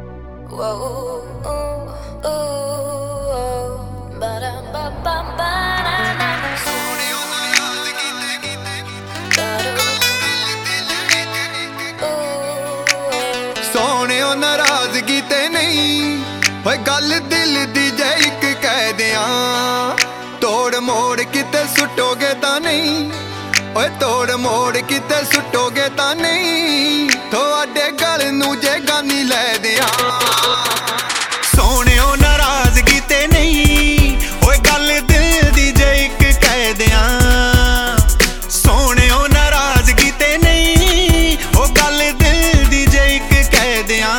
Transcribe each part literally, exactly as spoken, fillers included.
सोहणियों नाराज़गी ते नहीं होए गल दिल दी जे इक कह दियां तोड़ मोड़ किते सुटोगे तां नहीं ओए तोड़ मोड़ किते सुटोगे तां नहीं थोड़े गल नूं जे गानी लै दियां सोहणियों नाराज़गी ते नहीं ओए गल दिल दी जे इक कह दियां सोहणियों नाराज़गी ते नहीं ओ गल दिल दी जे इक कह दियां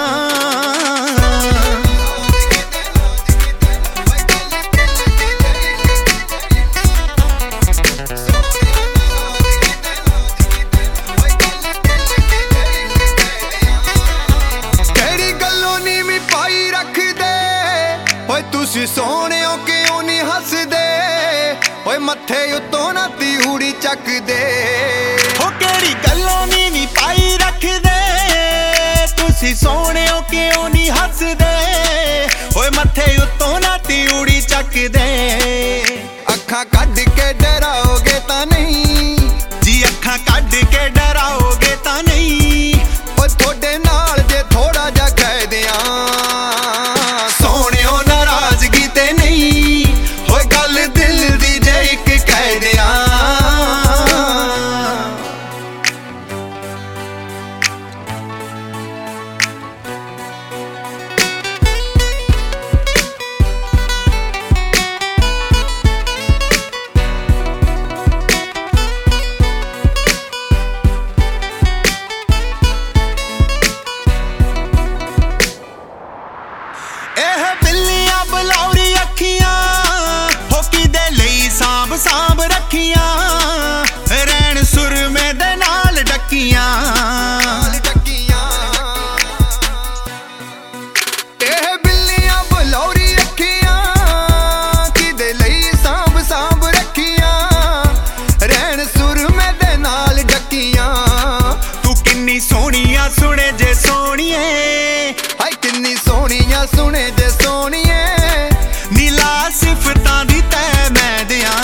सोहणियों क्यों नहीं हसदे ओए मत्थे उत्तों ना तिहूड़ी चकदे हो केड़ी गल्लों नी नी पाई रखदे तुसी सोहणियों क्यों नहीं हसदे ओए मत्थे उत्तों ना तिहूड़ी चकदे अखां कढ के डराओगे तां नहीं जी अखां कढ के डराओगे तां नहीं ओए थोड़े नाल जे थोड़ा जा कह दियां सांभ रखियां रैन सुरमे दे नाल डकियां एह बिल्लियां बलौरी अखियां किदे लई सांभ सांभ रखियां रैन सुरमे दे नाल डकियां तू किन्नी सोहणियां सुने जे सोहणिए हाय किन्नी सोहणियां सुने जे सोहणिए नीला सिफतां दी तै मैं दियां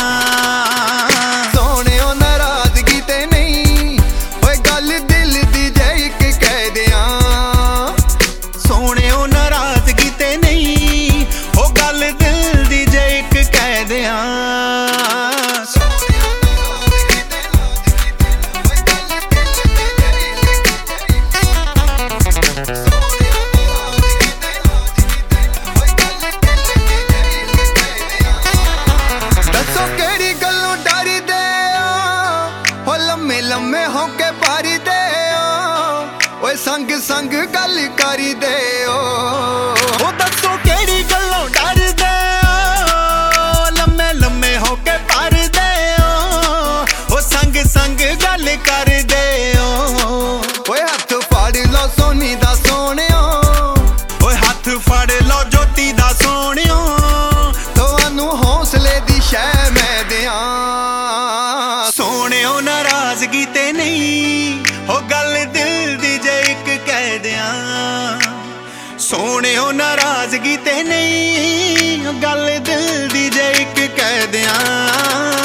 लम्मे होके पारी दे ओए संग संग गल करी दे ओ दसो केड़ी गल्लों डर दे लम्मे लम्मे होके पार दे ओ संग संग गल कर दे ओए हथ फड़ लो सोनी दा सोहणियो ओए हथ फड़ लो ज्योति दा सोहणियो तुहानू हौसले दी शै मैं दियां सोहणियो नाराज़गी ते नहीं हो गल दिल दी जे इक कह दियां सोहणियो नाराज़गी ते नहीं गल दिल दी जे इक कह दियां।